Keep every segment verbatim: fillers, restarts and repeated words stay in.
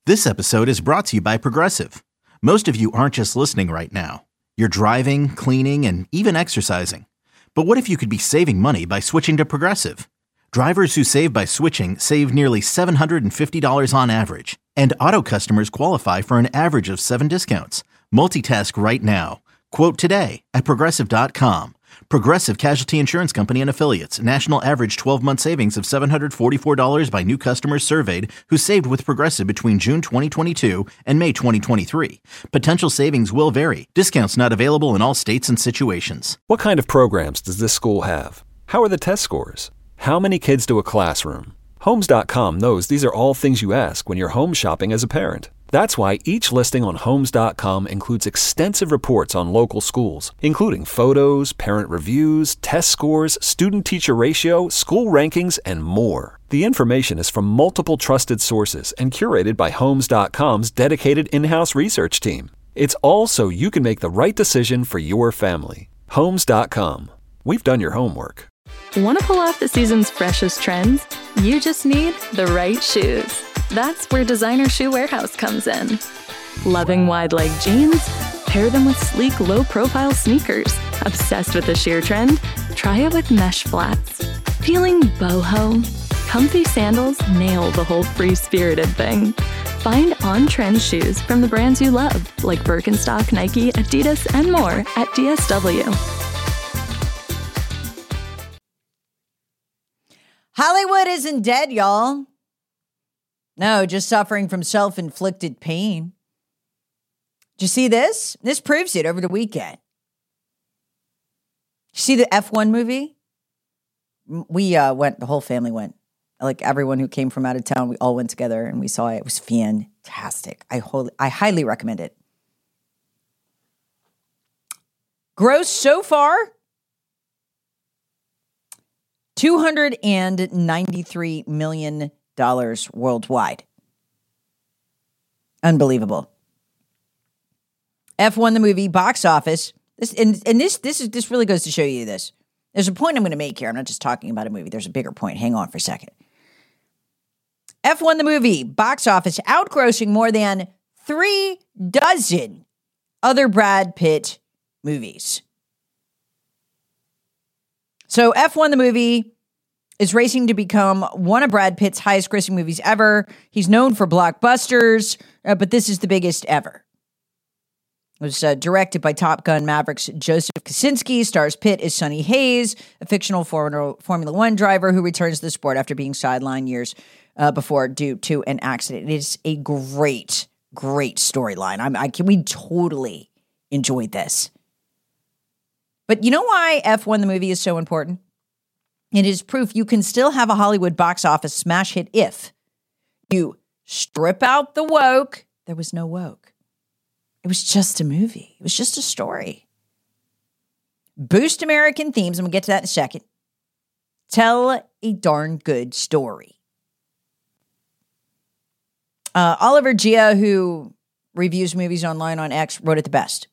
This episode is brought to you by Progressive. Most of you aren't just listening right now. You're driving, cleaning, and even exercising. But what if you could be saving money by switching to Progressive? Drivers who save by switching save nearly seven hundred fifty dollars on average. And auto customers qualify for an average of seven discounts. Multitask right now. Quote today at Progressive dot com. Progressive Casualty Insurance Company and Affiliates. National average twelve-month savings of seven hundred forty-four dollars by new customers surveyed who saved with Progressive between June twenty twenty-two and May twenty twenty-three. Potential savings will vary. Discounts not available in all states and situations. What kind of programs does this school have? How are the test scores? How many kids do a classroom? Homes dot com knows these are all things you ask when you're home shopping as a parent. That's why each listing on Homes dot com includes extensive reports on local schools, including photos, parent reviews, test scores, student-teacher ratio, school rankings, and more. The information is from multiple trusted sources and curated by Homes dot com's dedicated in-house research team. It's all so you can make the right decision for your family. Homes dot com. We've done your homework. Want to pull off the season's freshest trends? You just need the right shoes. That's where Designer Shoe Warehouse comes in. Loving wide-leg jeans? Pair them with sleek, low-profile sneakers. Obsessed with the sheer trend? Try it with mesh flats. Feeling boho? Comfy sandals nail the whole free-spirited thing. Find on-trend shoes from the brands you love, like Birkenstock, Nike, Adidas, and more at D S W. Hollywood isn't dead, y'all. No, just suffering from self-inflicted pain. Did you see this? This proves it over the weekend. You see the F one movie? We uh, went, the whole family went. Like everyone who came from out of town, we all went together and we saw it. It was fantastic. I, wholly, I highly recommend it. Gross so far, two hundred ninety-three million dollars worldwide. Unbelievable. F one the movie box office. This and, and this this is this really goes to show you this. There's a point I'm going to make here. I'm not just talking about a movie. There's a bigger point. Hang on for a second. F one the movie box office outgrossing more than three dozen other Brad Pitt movies. So F one the movie is racing to become one of Brad Pitt's highest grossing movies ever. He's known for blockbusters, uh, but this is the biggest ever. It was uh, directed by Top Gun Maverick's Joseph Kosinski, stars Pitt as Sonny Hayes, a fictional for- Formula One driver who returns to the sport after being sidelined years uh, before due to an accident. It is a great, great storyline. I'm, I can, we totally enjoyed this. But you know why F one the movie is so important? It is proof you can still have a Hollywood box office smash hit if you strip out the woke. There was no woke. It was just a movie. It was just a story. Boost American themes. I'm going to get to that in a second. Tell a darn good story. Uh, Oliver Gia, who reviews movies online on X, wrote it the best.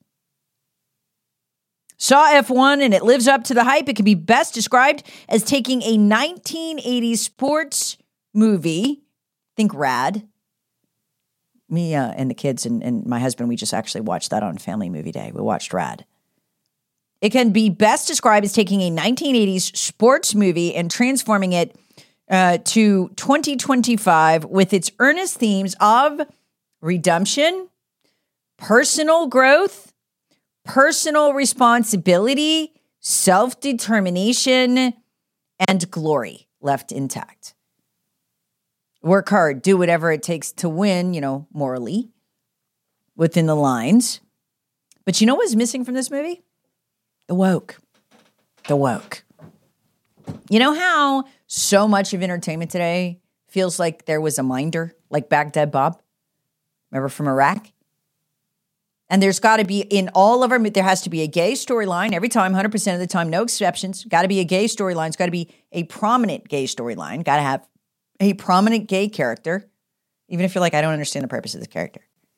Saw F one and it lives up to the hype. It can be best described as taking a nineteen eighties sports movie. Think Rad. Me uh, and the kids and, and my husband, we just actually watched that on Family Movie Day. We watched Rad. It can be best described as taking a nineteen eighties sports movie and transforming it uh, to twenty twenty-five with its earnest themes of redemption, personal growth, personal responsibility, self-determination, and glory left intact. Work hard, do whatever it takes to win, you know, morally, within the lines. But you know what's missing from this movie? The woke. The woke. You know how so much of entertainment today feels like there was a minder, like Baghdad Bob? Remember from Iraq? And there's got to be, in all of our, there has to be a gay storyline every time, one hundred percent of the time, no exceptions. Got to be a gay storyline. It's got to be a prominent gay storyline. Got to have a prominent gay character, even if you're like, I don't understand the purpose of this character.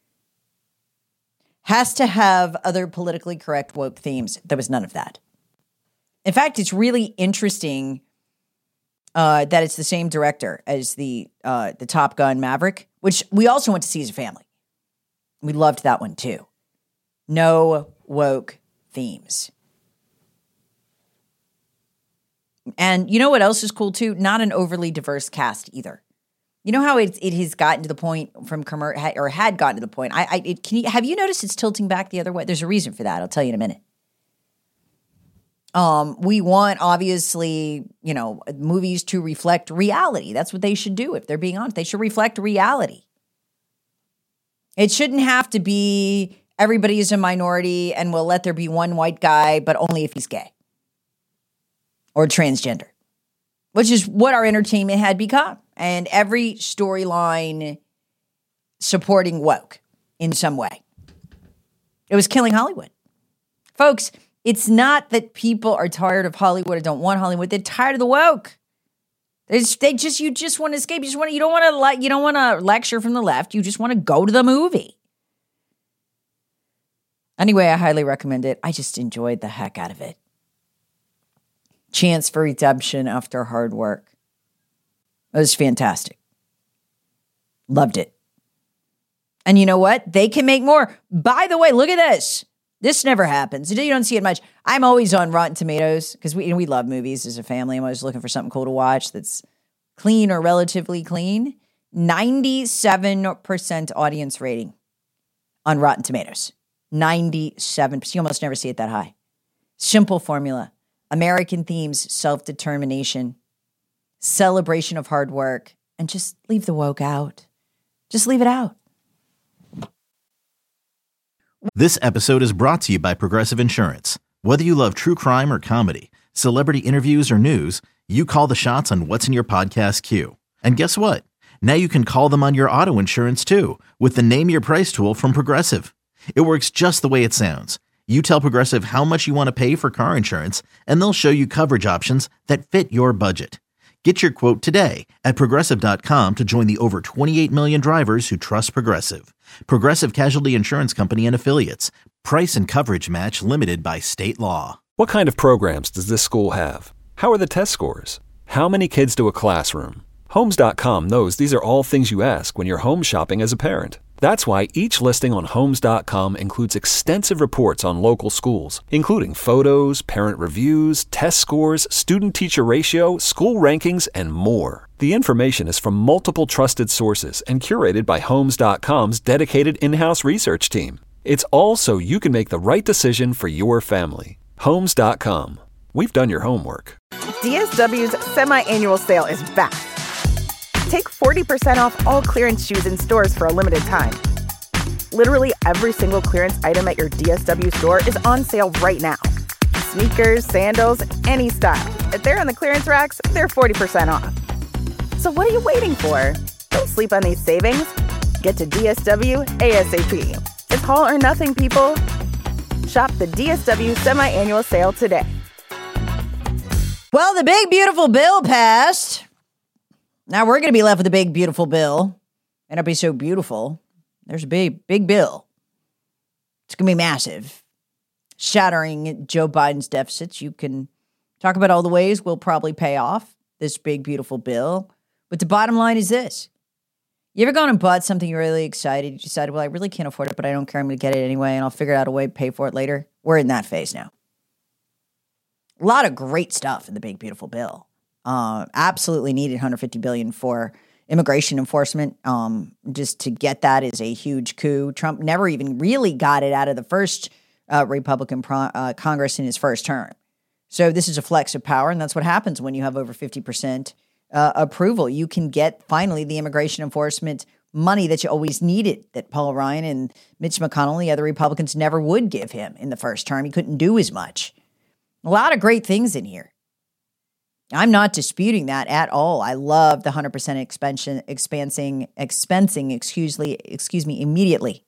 Has to have other politically correct woke themes. There was none of that. In fact, it's really interesting uh, that it's the same director as the uh, the Top Gun Maverick which we also went to see as a family. We loved that one too. No woke themes. And you know what else is cool too? Not an overly diverse cast either. You know how it it has gotten to the point from commer- or had gotten to the point. I, I it, can you, have you noticed it's tilting back the other way? There's a reason for that. I'll tell you in a minute. Um, we want obviously, you know, movies to reflect reality. That's what they should do. If they're being honest, they should reflect reality. It shouldn't have to be everybody is a minority and we'll let there be one white guy, but only if he's gay or transgender, which is what our entertainment had become. And every storyline supporting woke in some way. It was killing Hollywood. Folks, it's not that people are tired of Hollywood or don't want Hollywood. They're tired of the woke. It's, they just you just want to escape. You just want to, you don't want to like you don't want to lecture from the left. You just want to go to the movie. Anyway, I highly recommend it. I just enjoyed the heck out of it. Chance for redemption after hard work. It was fantastic. Loved it. And you know what? They can make more. By the way, look at this. This never happens. You don't see it much. I'm always on Rotten Tomatoes because we, you know, we love movies as a family. I'm always looking for something cool to watch that's clean or relatively clean. ninety-seven percent audience rating on Rotten Tomatoes. ninety-seven percent. You almost never see it that high. Simple formula. American themes, self-determination, celebration of hard work, and just leave the woke out. Just leave it out. This episode is brought to you by Progressive Insurance. Whether you love true crime or comedy, celebrity interviews or news, you call the shots on what's in your podcast queue. And guess what? Now you can call them on your auto insurance too with the Name Your Price tool from Progressive. It works just the way it sounds. You tell Progressive how much you want to pay for car insurance, and they'll show you coverage options that fit your budget. Get your quote today at Progressive dot com to join the over twenty-eight million drivers who trust Progressive. Progressive Casualty Insurance Company and Affiliates. Price and coverage match limited by state law. What kind of programs does this school have? How are the test scores? How many kids do a classroom? Homes dot com knows these are all things you ask when you're home shopping as a parent. That's why each listing on Homes dot com includes extensive reports on local schools, including photos, parent reviews, test scores, student-teacher ratio, school rankings, and more. The information is from multiple trusted sources and curated by Homes dot com's dedicated in-house research team. It's all so you can make the right decision for your family. Homes dot com. We've done your homework. D S W's semi-annual sale is back. Take forty percent off all clearance shoes in stores for a limited time. Literally every single clearance item at your D S W store is on sale right now. Sneakers, sandals, any style. If they're on the clearance racks, they're forty percent off. So what are you waiting for? Don't sleep on these savings. Get to D S W ASAP. It's all or nothing, people. Shop the D S W semi-annual sale today. Well, the big, beautiful bill passed. Now we're going to be left with a big, beautiful bill. And it'll be so beautiful. There's a big, big bill. It's going to be massive. Shattering Joe Biden's deficits. You can talk about all the ways we'll probably pay off this big, beautiful bill. But the bottom line is this. You ever gone and bought something you're really excited? You decided, well, I really can't afford it, but I don't care. I'm going to get it anyway, and I'll figure out a way to pay for it later. We're in that phase now. A lot of great stuff in the big, beautiful bill. Uh, absolutely needed one hundred fifty billion dollars for immigration enforcement. Um, just to get that is a huge coup. Trump never even really got it out of the first uh, Republican pro- uh, Congress in his first term. So this is a flex of power, and that's what happens when you have over fifty percent uh, approval. You can get finally the immigration enforcement money that you always needed, that Paul Ryan and Mitch McConnell and the other Republicans never would give him in the first term. He couldn't do as much. A lot of great things in here. I'm not disputing that at all. I love the one hundred percent expansion, expansing, expensing, excuse me, excuse me, immediately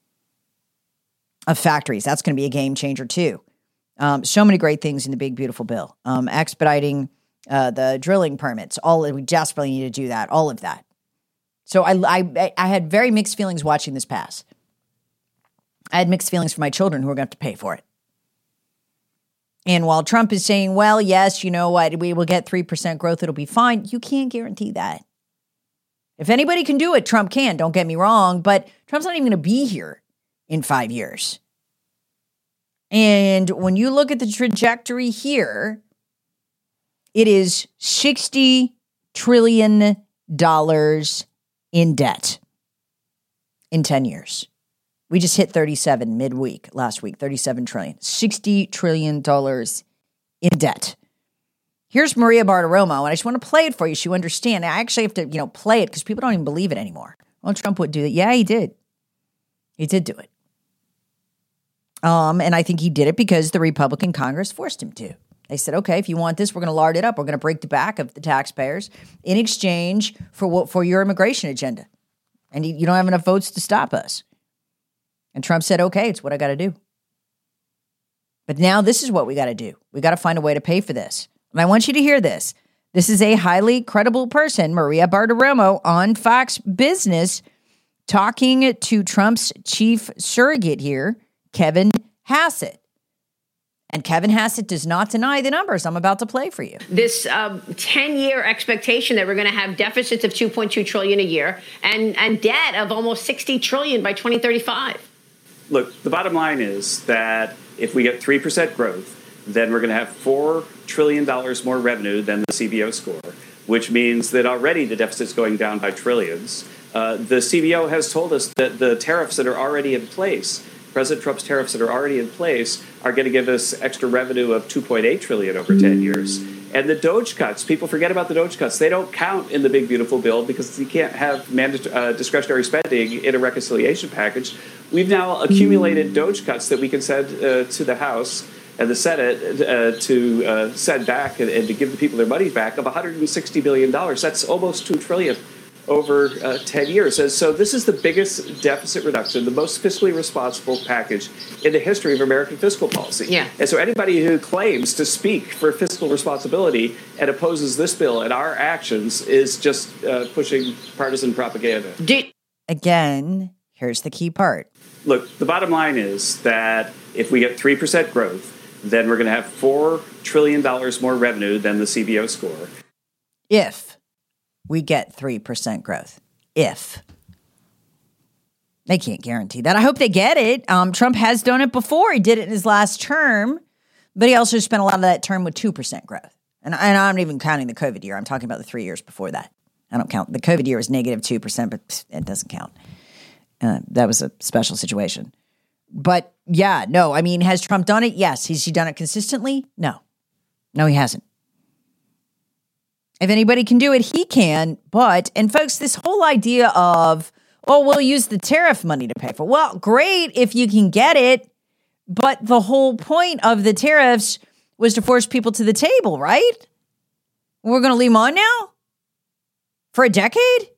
of factories. That's going to be a game changer too. Um, so many great things in the big, beautiful bill. Um, expediting uh, the drilling permits. All we desperately need to do that. All of that. So I, I, I had very mixed feelings watching this pass. I had mixed feelings for my children who are going to have to pay for it. And while Trump is saying, well, yes, you know what, we will get three percent growth, it'll be fine. You can't guarantee that. If anybody can do it, Trump can. Don't get me wrong, but Trump's not even going to be here in five years. And when you look at the trajectory here, it is sixty trillion dollars in debt in ten years. We just hit thirty-seven midweek last week, thirty-seven trillion, sixty trillion dollars in debt. Here's Maria Bartiromo, and I just want to play it for you so you understand. I actually have to, you know, play it because people don't even believe it anymore. Well, Trump would do that. Yeah, he did. He did do it. Um, and I think he did it because the Republican Congress forced him to. They said, okay, if you want this, we're going to lard it up. We're going to break the back of the taxpayers in exchange for what, for your immigration agenda. And you, you don't have enough votes to stop us. And Trump said, okay, it's what I got to do. But now this is what we got to do. We got to find a way to pay for this. And I want you to hear this. This is a highly credible person, Maria Bartiromo, on Fox Business, talking to Trump's chief surrogate here, Kevin Hassett. And Kevin Hassett does not deny the numbers I'm about to play for you. This um, ten-year expectation that we're going to have deficits of two point two trillion dollars a year and, and debt of almost sixty trillion dollars by twenty thirty-five. Look, the bottom line is that if we get three percent growth, then we're going to have four trillion dollars more revenue than the C B O score, which means that already the deficit's going down by trillions. Uh, the C B O has told us that the tariffs that are already in place, President Trump's tariffs that are already in place, are going to give us extra revenue of two point eight trillion dollars over ten years. And the DOGE cuts, people forget about the DOGE cuts. They don't count in the big, beautiful bill because you can't have mandatory uh, discretionary spending in a reconciliation package. We've now accumulated DOGE cuts that we can send uh, to the House and the Senate uh, to uh, send back and, and to give the people their money back of one hundred sixty billion dollars. That's almost two trillion dollars over uh, ten years. And so this is the biggest deficit reduction, the most fiscally responsible package in the history of American fiscal policy. Yeah. And so anybody who claims to speak for fiscal responsibility and opposes this bill and our actions is just uh, pushing partisan propaganda. Did- Again, here's the key part. Look, the bottom line is that if we get three percent growth, then we're going to have four trillion dollars more revenue than the C B O score. If we get three percent growth. If. They can't guarantee that. I hope they get it. Um, Trump has done it before. He did it in his last term, but he also spent a lot of that term with two percent growth. And, and I'm not even counting the COVID year. I'm talking about the three years before that. I don't count. The COVID year was negative two percent, but it doesn't count. Uh, that was a special situation. But yeah, no, I mean, has Trump done it? Yes. Has he done it consistently? No. No, he hasn't. If anybody can do it, he can. But, and folks, this whole idea of, oh, we'll use the tariff money to pay for. Well, great if you can get it. But the whole point of the tariffs was to force people to the table, right? We're going to leave them on now? For a decade?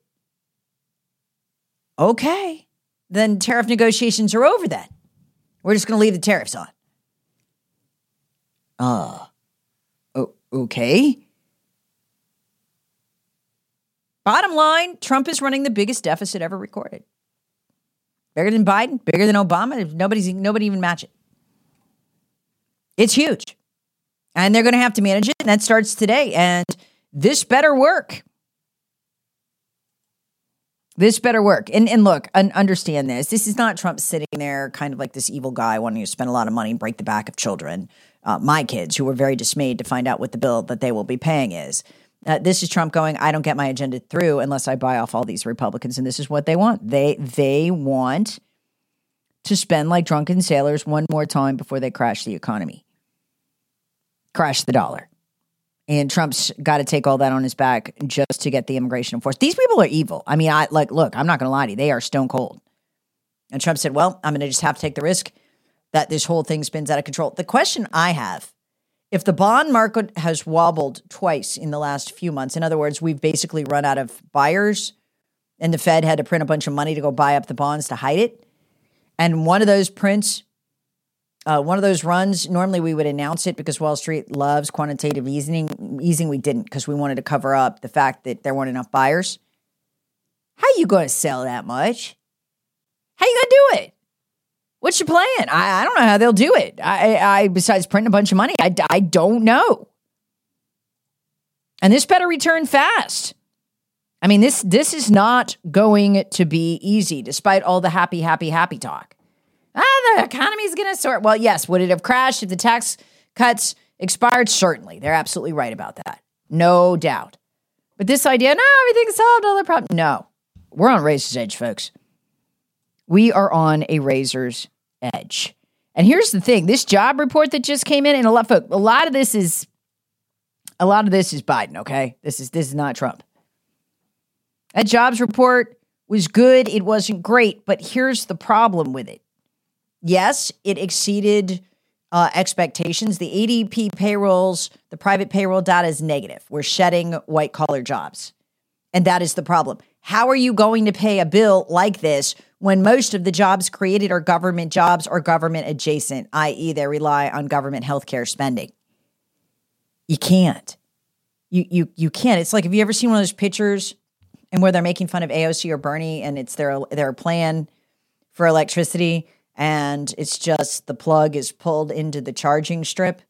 Okay. Then tariff negotiations are over then. We're just going to leave the tariffs on. Uh, oh, okay. Bottom line, Trump is running the biggest deficit ever recorded. Bigger than Biden, bigger than Obama. Nobody's, nobody even match it. It's huge. And they're going to have to manage it. And that starts today. And this better work. This better work. And and look, un- understand this. This is not Trump sitting there kind of like this evil guy wanting to spend a lot of money and break the back of children. Uh, my kids, who were very dismayed to find out what the bill that they will be paying is. Uh, this is Trump going, I don't get my agenda through unless I buy off all these Republicans. And this is what they want. They they want to spend like drunken sailors one more time before they crash the economy. Crash the dollar. And Trump's got to take all that on his back just to get the immigration enforced. These people are evil. I mean, I like, look, I'm not going to lie to you. They are stone cold. And Trump said, well, I'm going to just have to take the risk that this whole thing spins out of control. The question I have, if the bond market has wobbled twice in the last few months, in other words, we've basically run out of buyers and the Fed had to print a bunch of money to go buy up the bonds to hide it. And one of those prints, uh, one of those runs, normally we would announce it because Wall Street loves quantitative easing. Easing we didn't because we wanted to cover up the fact that there weren't enough buyers. How you going to sell that much? How you going to do it? What's your plan? I, I don't know how they'll do it. I, I besides printing a bunch of money, I, I don't know. And this better return fast. I mean, this this is not going to be easy, despite all the happy, happy, happy talk. Ah, the economy is going to sort. Well, yes. Would it have crashed if the tax cuts expired? Certainly. They're absolutely right about that. No doubt. But this idea, no, everything's solved, all the problems. No. We're on razor's edge, folks. We are on a razor's edge. And here's the thing. This job report that just came in, and a lot, a lot of this is, a lot of this is Biden, okay? This is, this is not Trump. That jobs report was good. It wasn't great, but here's the problem with it. Yes, it exceeded uh, expectations. The A D P payrolls, the private payroll data is negative. We're shedding white-collar jobs. And that is the problem. How are you going to pay a bill like this when most of the jobs created are government jobs or government adjacent, that is they rely on government healthcare spending? You can't. You, you, you can't. It's like, have you ever seen one of those pictures and where they're making fun of A O C or Bernie and it's their their plan for electricity and it's just the plug is pulled into the charging strip?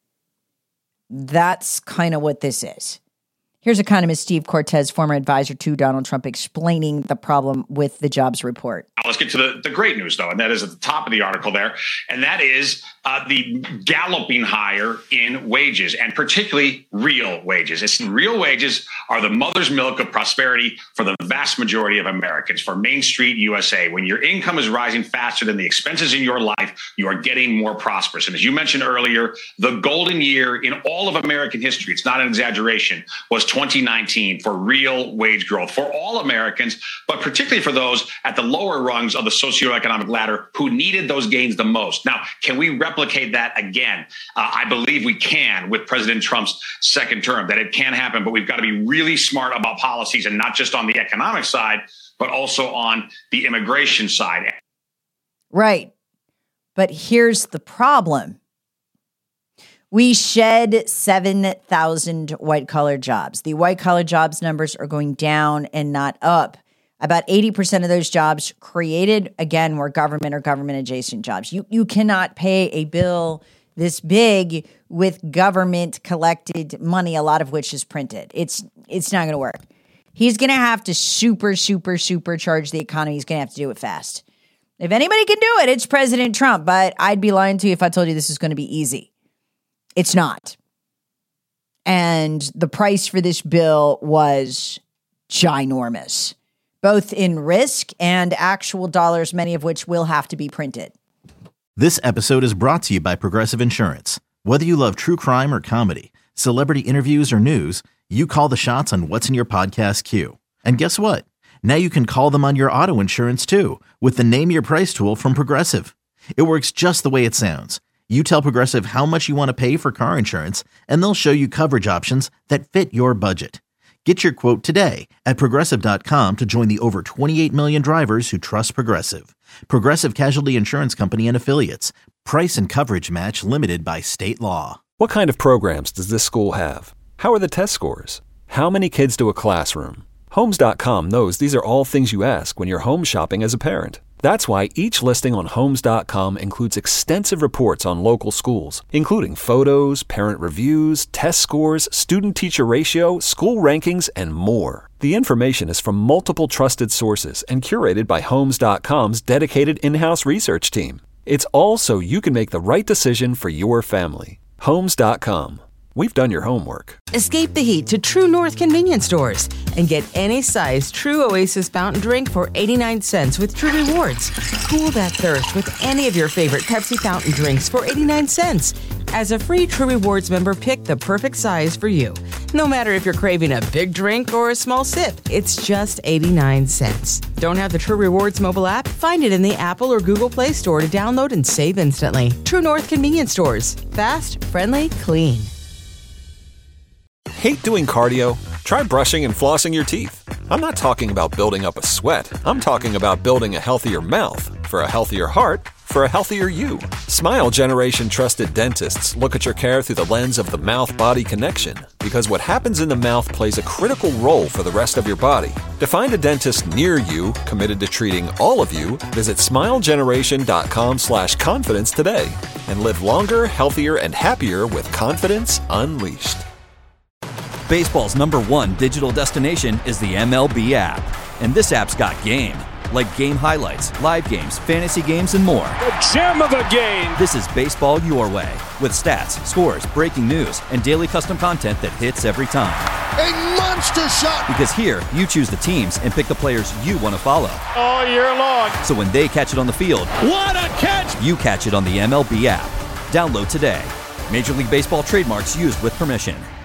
That's kind of what this is. Here's economist Steve Cortes, former advisor to Donald Trump, explaining the problem with the jobs report. Let's get to the, the great news, though, and that is at the top of the article there, and that is uh, the galloping higher in wages, and particularly real wages. It's real wages are the mother's milk of prosperity for the vast majority of Americans, for Main Street U S A. When your income is rising faster than the expenses in your life, you are getting more prosperous. And as you mentioned earlier, the golden year in all of American history, it's not an exaggeration, was twenty nineteen for real wage growth for all Americans, but particularly for those at the lower rungs of the socioeconomic ladder who needed those gains the most. Now, can we replicate that again? Uh, I believe we can with President Trump's second term, that it can happen, but we've got to be really smart about policies and not just on the economic side, but also on the immigration side. Right. But here's the problem. We shed seven thousand white-collar jobs. The white-collar jobs numbers are going down and not up. About eighty percent of those jobs created, again, were government or government-adjacent jobs. You, you cannot pay a bill this big with government-collected money, a lot of which is printed. It's, it's not going to work. He's going to have to super, super, supercharge the economy. He's going to have to do it fast. If anybody can do it, it's President Trump, but I'd be lying to you if I told you this is going to be easy. It's not. And the price for this bill was ginormous, both in risk and actual dollars, many of which will have to be printed. This episode is brought to you by Progressive Insurance. Whether you love true crime or comedy, celebrity interviews or news, you call the shots on what's in your podcast queue. And guess what? Now you can call them on your auto insurance too with the Name Your Price tool from Progressive. It works just the way it sounds. You tell Progressive how much you want to pay for car insurance, and they'll show you coverage options that fit your budget. Get your quote today at Progressive dot com to join the over twenty-eight million drivers who trust Progressive. Progressive Casualty Insurance Company and Affiliates. Price and coverage match limited by state law. What kind of programs does this school have? How are the test scores? How many kids do a classroom? Homes dot com knows these are all things you ask when you're home shopping as a parent. That's why each listing on Homes dot com includes extensive reports on local schools, including photos, parent reviews, test scores, student-teacher ratio, school rankings, and more. The information is from multiple trusted sources and curated by Homes dot com's dedicated in-house research team. It's all so you can make the right decision for your family. Homes dot com. We've done your homework. Escape the heat to True North convenience stores and get any size True Oasis fountain drink for eighty-nine cents with True Rewards. Cool that thirst with any of your favorite Pepsi fountain drinks for eighty-nine cents. As a free True Rewards member, pick the perfect size for you. No matter if you're craving a big drink or a small sip, it's just eighty-nine cents. Don't have the True Rewards mobile app? Find it in the Apple or Google Play Store to download and save instantly. True North convenience stores. Fast, friendly, clean. Hate doing cardio? Try brushing and flossing your teeth. I'm not talking about building up a sweat. I'm talking about building a healthier mouth. For a healthier heart, for a healthier you. Smile Generation trusted dentists look at your care through the lens of the mouth-body connection, because what happens in the mouth plays a critical role for the rest of your body. To find a dentist near you committed to treating all of you, visit smile generation dot com slash confidence today and live longer, healthier, and happier with confidence unleashed. Baseball's number one digital destination is the M L B app. And this app's got game. Like game highlights, live games, fantasy games, and more. The gem of a game! This is baseball your way, with stats, scores, breaking news, and daily custom content that hits every time. A monster shot! Because here, you choose the teams and pick the players you want to follow. All year long. So when they catch it on the field, what a catch! You catch it on the M L B app. Download today. Major League Baseball trademarks used with permission.